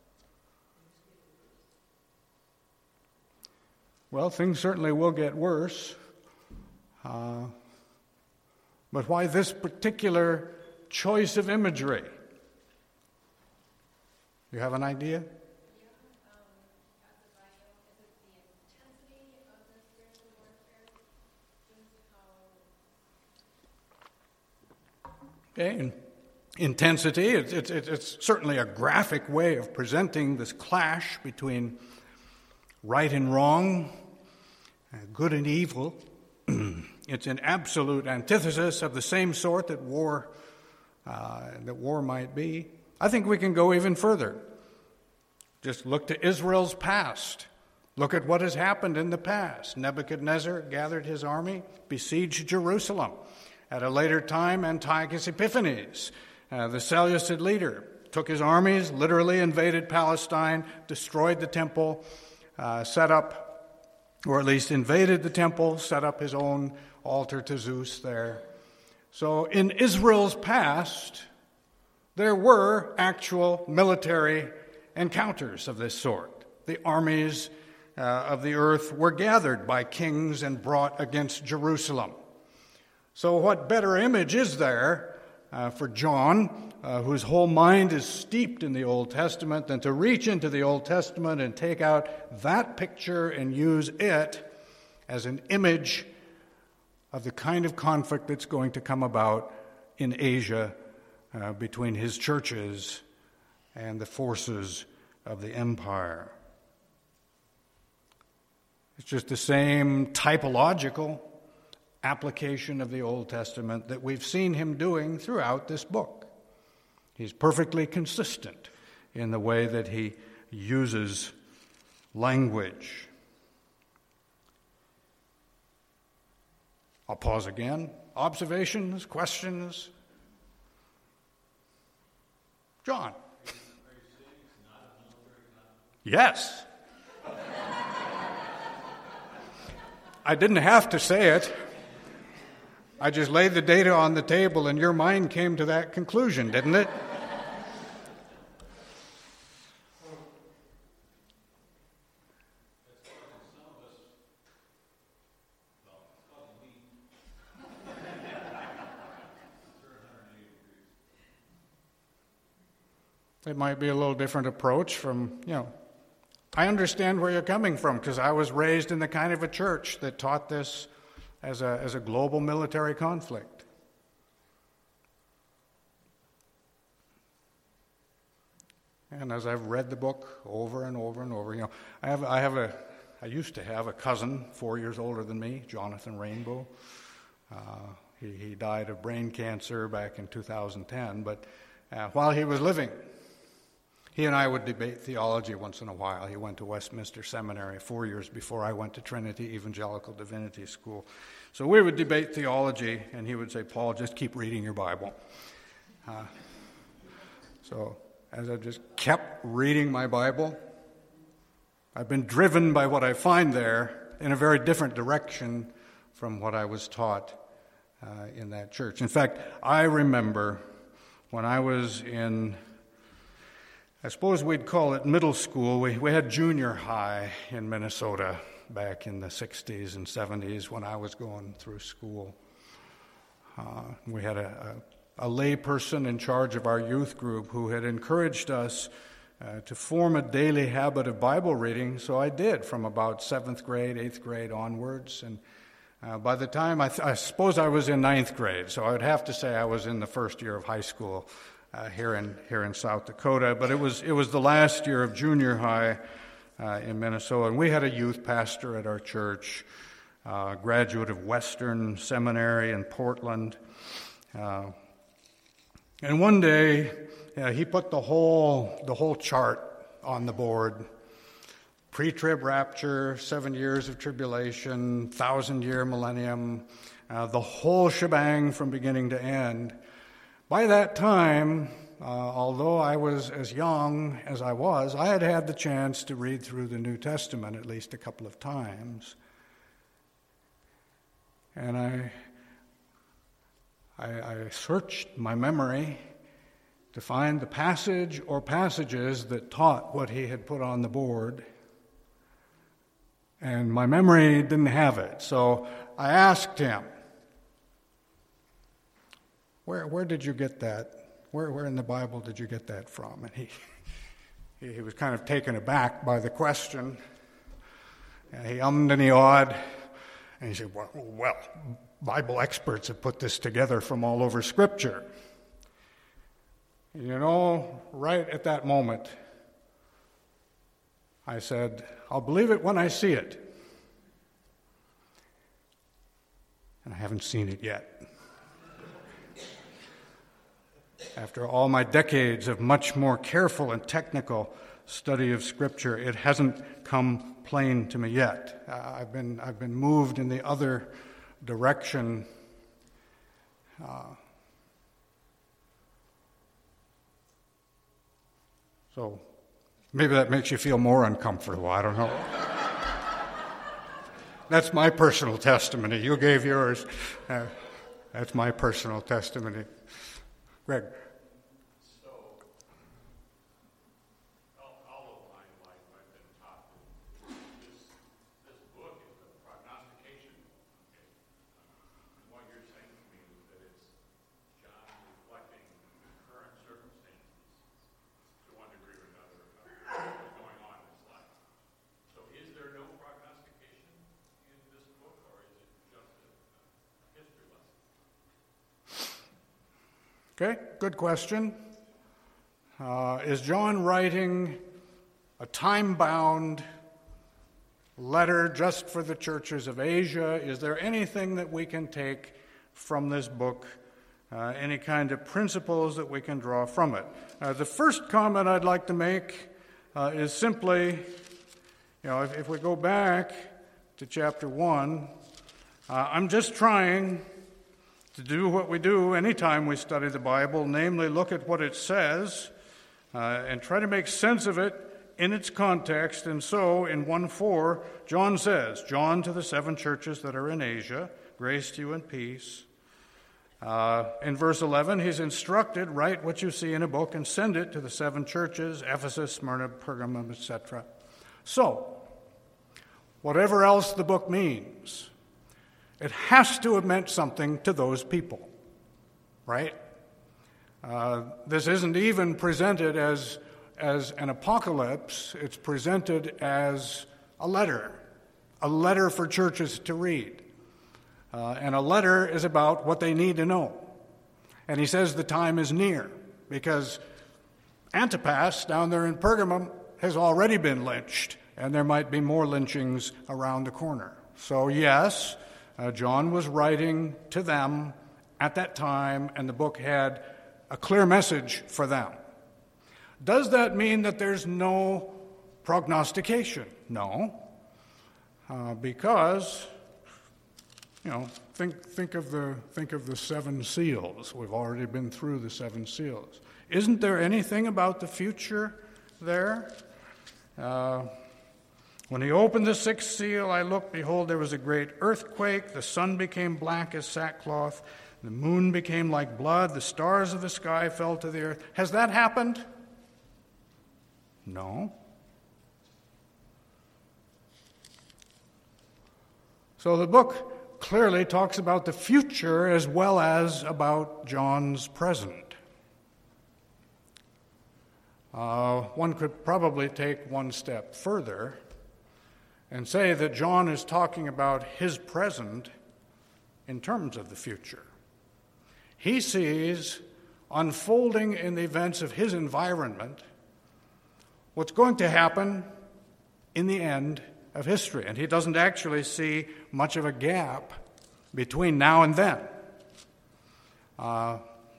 Well, things certainly will get worse. Uh, but why this particular choice of imagery? You have an idea? Okay, in intensity, it's, it's, it's certainly a graphic way of presenting this clash between right and wrong, good and evil. It's an absolute antithesis of the same sort that war, uh, that war might be. I think we can go even further. Just look to Israel's past. Look at what has happened in the past. Nebuchadnezzar gathered his army, besieged Jerusalem. At a later time, Antiochus Epiphanes, uh, the Seleucid leader, took his armies, literally invaded Palestine, destroyed the temple, uh, set up, or at least invaded the temple, set up his own altar to Zeus there. So in Israel's past, there were actual military encounters of this sort. The armies uh, of the earth were gathered by kings and brought against Jerusalem. So what better image is there uh, for John, uh, whose whole mind is steeped in the Old Testament, than to reach into the Old Testament and take out that picture and use it as an image of the kind of conflict that's going to come about in Asia uh, between his churches and the forces of the empire. It's just the same typological application of the Old Testament that we've seen him doing throughout this book. He's perfectly consistent in the way that he uses language. I'll pause again. Observations, questions? John? Yes. I didn't have to say it. I just laid the data on the table and your mind came to that conclusion, didn't it? It might be a little different approach from, you know, I understand where you're coming from because I was raised in the kind of a church that taught this as a, as a global military conflict. And as I've read the book over and over and over, you know, I have, I have a, I used to have a cousin four years older than me, Jonathan Rainbow. Uh, he, he died of brain cancer back in two thousand ten, but uh, while he was living, he and I would debate theology once in a while. He went to Westminster Seminary four years before I went to Trinity Evangelical Divinity School. So we would debate theology, and he would say, Paul, just keep reading your Bible. Uh, so as I just kept reading my Bible, I've been driven by what I find there in a very different direction from what I was taught uh, in that church. In fact, I remember when I was in, I suppose we'd call it middle school. We, we had junior high in Minnesota back in the sixties and seventies when I was going through school. Uh, we had a, a, a lay person in charge of our youth group who had encouraged us uh, to form a daily habit of Bible reading, so I did from about seventh grade, eighth grade onwards. And uh, by the time, I, th- I suppose I was in ninth grade, so I would have to say I was in the first year of high school Uh, here in here in South Dakota, but it was it was the last year of junior high uh, in Minnesota, and we had a youth pastor at our church, uh, graduate of Western Seminary in Portland, uh, and one day uh, he put the whole the whole chart on the board: pre-trib rapture, seven years of tribulation, thousand-year millennium, uh, the whole shebang from beginning to end. By that time, uh, although I was as young as I was, I had had the chance to read through the New Testament at least a couple of times. And I, I, I searched my memory to find the passage or passages that taught what he had put on the board. And my memory didn't have it. So I asked him, Where where did you get that? Where where in the Bible did you get that from? And he he, he was kind of taken aback by the question. And he ummed and he awed, and he said, well, well, Bible experts have put this together from all over Scripture. And you know, right at that moment, I said, I'll believe it when I see it. And I haven't seen it yet. After all my decades of much more careful and technical study of Scripture, it hasn't come plain to me yet. Uh, I've been I've been moved in the other direction. Uh, So maybe that makes you feel more uncomfortable. I don't know. That's my personal testimony. You gave yours. Uh, that's my personal testimony. Greg. So, all of my life I've been taught that this, this book is a prognostication. Okay? And what you're saying to me is that it's John reflecting current circumstances to one degree or another of what's going on in his life. So is there no prognostication in this book, or is it just a, a history lesson? Okay, good question. Uh, is John writing a time-bound letter just for the churches of Asia? Is there anything that we can take from this book, uh, any kind of principles that we can draw from it? Uh, the first comment I'd like to make uh, is simply, you know, if, if we go back to chapter one, uh, I'm just trying to do what we do anytime we study the Bible, namely look at what it says uh, and try to make sense of it in its context. And so in one four, John says, John to the seven churches that are in Asia, grace to you and peace. Uh, in verse eleven, he's instructed, write what you see in a book and send it to the seven churches, Ephesus, Smyrna, Pergamum, et cetera. So, whatever else the book means, it has to have meant something to those people, right? Uh, this isn't even presented as, as an apocalypse. It's presented as a letter, a letter for churches to read. Uh, and a letter is about what they need to know. And he says the time is near because Antipas down there in Pergamum has already been lynched, and there might be more lynchings around the corner. So yes, Uh, John was writing to them at that time, and the book had a clear message for them. Does that mean that there's no prognostication? No, uh, because you know, think think of the think of the seven seals. We've already been through the seven seals. Isn't there anything about the future there? Uh, When he opened the sixth seal, I looked, behold, there was a great earthquake. The sun became black as sackcloth. The moon became like blood. The stars of the sky fell to the earth. Has that happened? No. So the book clearly talks about the future as well as about John's present. Uh, one could probably take one step further and say that John is talking about his present in terms of the future. He sees unfolding in the events of his environment what's going to happen in the end of history. And he doesn't actually see much of a gap between now and then. Uh,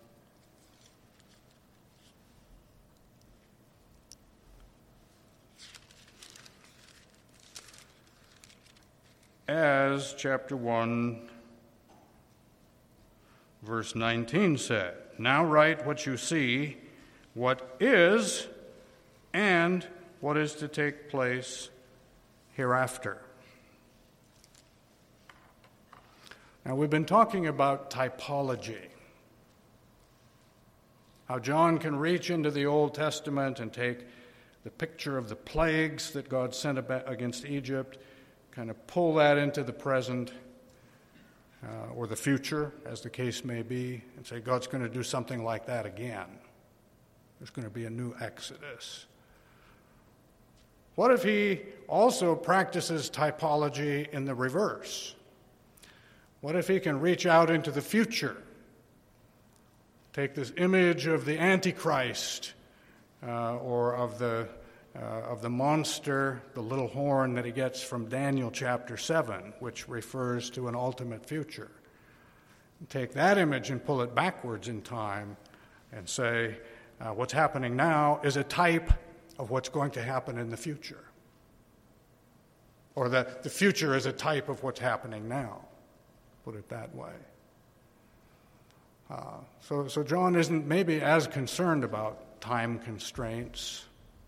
as chapter one, verse nineteen said, now write what you see, what is, and what is to take place hereafter. Now, we've been talking about typology, how John can reach into the Old Testament and take the picture of the plagues that God sent against Egypt, kind of pull that into the present uh, or the future, as the case may be, and say God's going to do something like that again. There's going to be a new Exodus. What if he also practices typology in the reverse? What if he can reach out into the future, take this image of the Antichrist uh, or of the uh, of the monster, the little horn that he gets from Daniel chapter seven, which refers to an ultimate future. Take that image and pull it backwards in time and say, uh, what's happening now is a type of what's going to happen in the future. Or that the future is a type of what's happening now. Put it that way. Uh, so, so John isn't maybe as concerned about time constraints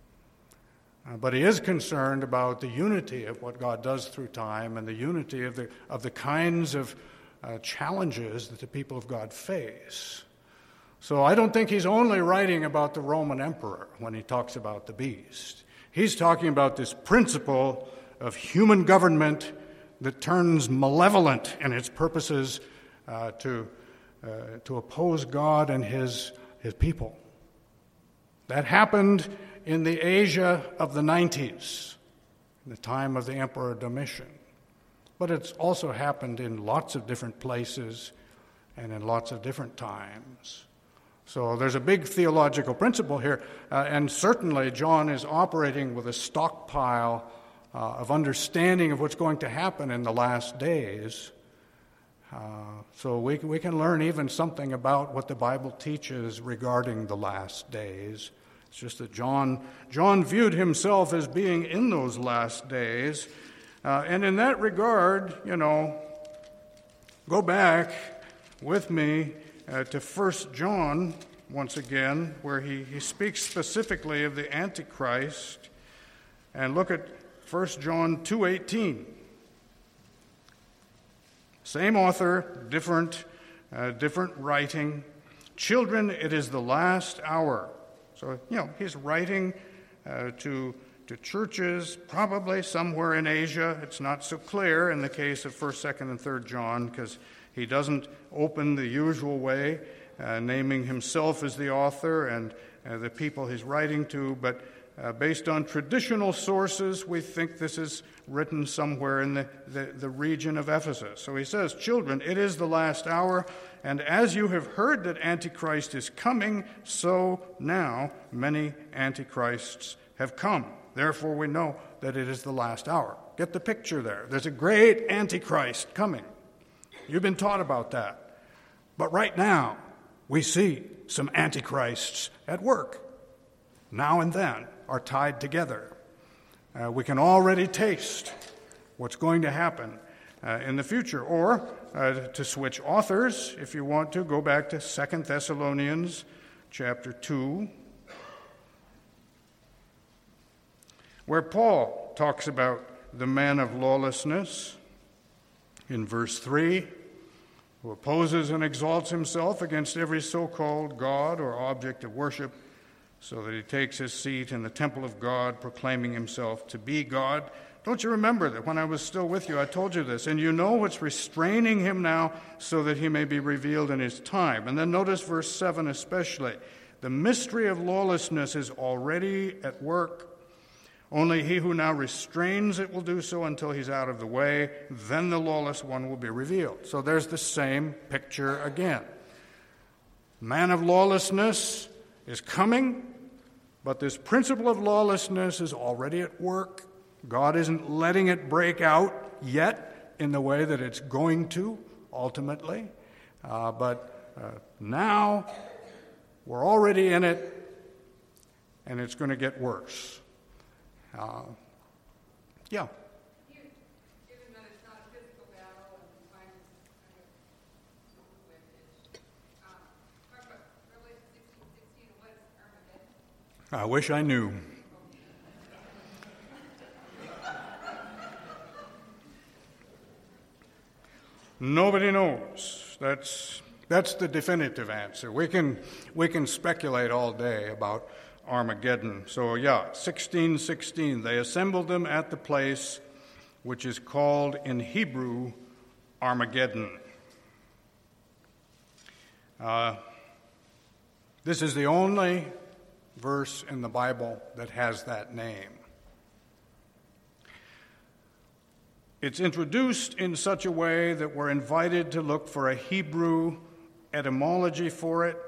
Uh, but he is concerned about the unity of what God does through time and the unity of the, of the kinds of uh, challenges that the people of God face. So I don't think he's only writing about the Roman emperor when he talks about the beast. He's talking about this principle of human government that turns malevolent in its purposes uh, to, uh, to oppose God and his, his people. That happened in the Asia of the nineties, in the time of the Emperor Domitian. But it's also happened in lots of different places and in lots of different times. So there's a big theological principle here, uh, and certainly John is operating with a stockpile uh, of understanding of what's going to happen in the last days. Uh, so we, we can learn even something about what the Bible teaches regarding the last days. It's just that John, John viewed himself as being in those last days. Uh, and in that regard, you know, go back with me uh, to First John once again, where he, he speaks specifically of the Antichrist. And look at First John two eighteen. Same author, different, uh, different writing. Children, it is the last hour. So, you know, he's writing uh, to, to churches, probably somewhere in Asia. It's not so clear in the case of First, Second, and Third John, because he doesn't open the usual way, uh, naming himself as the author and uh, the people he's writing to. But uh, based on traditional sources, we think this is written somewhere in the, the, the region of Ephesus. So he says, children, it is the last hour. And as you have heard that Antichrist is coming, so now many Antichrists have come. Therefore we know that it is the last hour. Get the picture there. There's a great Antichrist coming. You've been taught about that. But right now, we see some Antichrists at work. Now and then are tied together. Uh, we can already taste what's going to happen Uh, in the future. Or, uh, to switch authors, if you want to, go back to Second Thessalonians chapter two, where Paul talks about the man of lawlessness in verse three, who opposes and exalts himself against every so-called God or object of worship, so that he takes his seat in the temple of God, proclaiming himself to be God. Don't you remember that when I was still with you, I told you this? And you know what's restraining him now, so that he may be revealed in his time. And then notice verse seven especially. The mystery of lawlessness is already at work. Only he who now restrains it will do so until he's out of the way. Then the lawless one will be revealed. So there's the same picture again. Man of lawlessness is coming, but this principle of lawlessness is already at work. God isn't letting it break out yet in the way that it's going to ultimately. Uh, but uh, now we're already in it, and it's going to get worse. Uh, yeah. Given that it's not a physical battle and time is kind of with it, um, talk about Revelation sixteen sixteen, what is Armageddon? I wish I knew. Nobody knows. That's that's the definitive answer. We can we can speculate all day about Armageddon. So yeah, sixteen sixteen. They assembled them at the place which is called in Hebrew Armageddon. Uh, this is the only verse in the Bible that has that name. It's introduced in such a way that we're invited to look for a Hebrew etymology for it.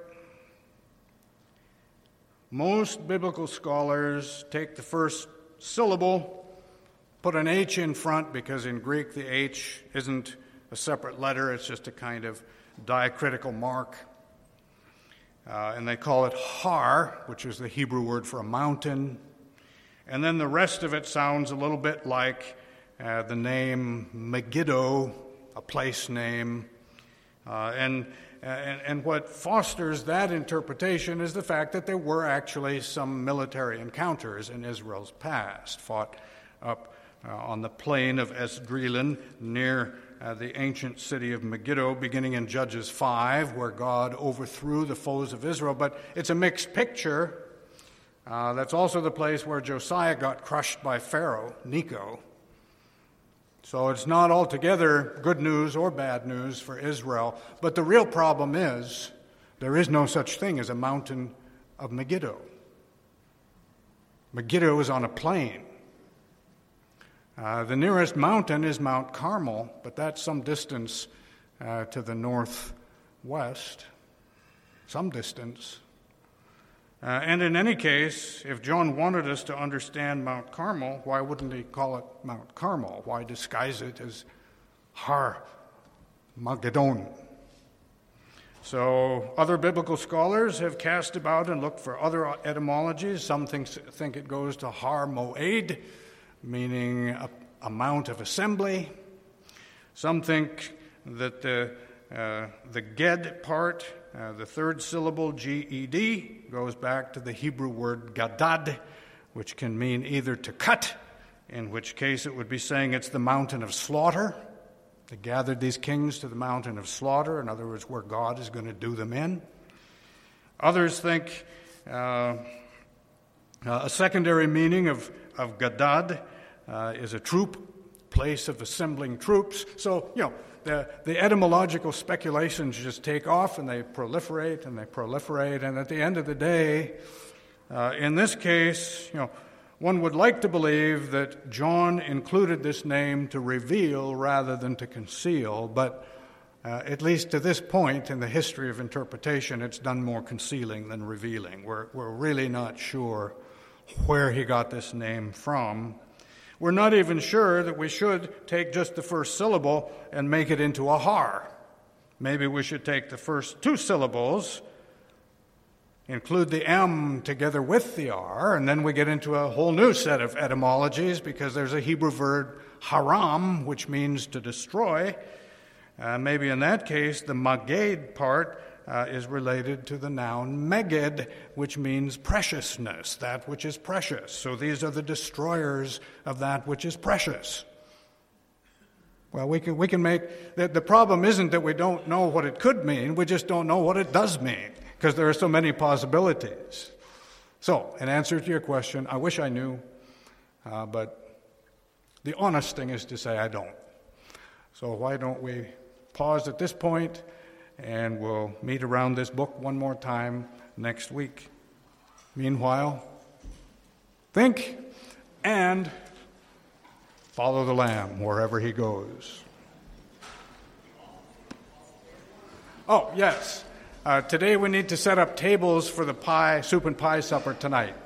Most biblical scholars take the first syllable, put an H in front, because in Greek the H isn't a separate letter, it's just a kind of diacritical mark. Uh, and they call it Har, which is the Hebrew word for a mountain. And then the rest of it sounds a little bit like Uh, the name Megiddo, a place name, uh, and And, and what fosters that interpretation is the fact that there were actually some military encounters in Israel's past, fought up uh, on the plain of Esdraelon near uh, the ancient city of Megiddo, beginning in Judges five, where God overthrew the foes of Israel. But it's a mixed picture. Uh, that's also the place where Josiah got crushed by Pharaoh, Necho. So it's not altogether good news or bad news for Israel. But the real problem is there is no such thing as a mountain of Megiddo. Megiddo is on a plain. Uh, the nearest mountain is Mount Carmel, but that's some distance uh, to the northwest, some distance. Uh, and in any case, if John wanted us to understand Mount Carmel, why wouldn't he call it Mount Carmel? Why disguise it as Har Magedon? So other biblical scholars have cast about and looked for other etymologies. Some think, think it goes to Har Moed, meaning a, a mount of assembly. Some think that the, uh, the Ged part, Uh, the third syllable, G E D, goes back to the Hebrew word gadad, which can mean either to cut, in which case it would be saying it's the mountain of slaughter. They gathered these kings to the mountain of slaughter, in other words, where God is going to do them in. Others think uh, uh, a secondary meaning of, of gadad uh, is a troop, place of assembling troops. So, you know, The, the etymological speculations just take off and they proliferate and they proliferate. And at the end of the day, uh, in this case, you know, one would like to believe that John included this name to reveal rather than to conceal. But uh, at least to this point in the history of interpretation, it's done more concealing than revealing. We're, we're really not sure where he got this name from. We're not even sure that we should take just the first syllable and make it into a har. Maybe we should take the first two syllables, include the M together with the R, and then we get into a whole new set of etymologies because there's a Hebrew verb, haram, which means to destroy. Uh, maybe in that case, the maged part uh, is related to the noun meged, which means preciousness, that which is precious. So these are the destroyers of that which is precious. Well, we can we can make, the, the problem isn't that we don't know what it could mean, we just don't know what it does mean, because there are so many possibilities. So, in answer to your question, I wish I knew, uh, but the honest thing is to say I don't. So why don't we pause at this point, and we'll meet around this book one more time next week. Meanwhile, think and follow the Lamb wherever he goes. Oh, yes. Uh, today we need to set up tables for the pie, soup and pie supper tonight.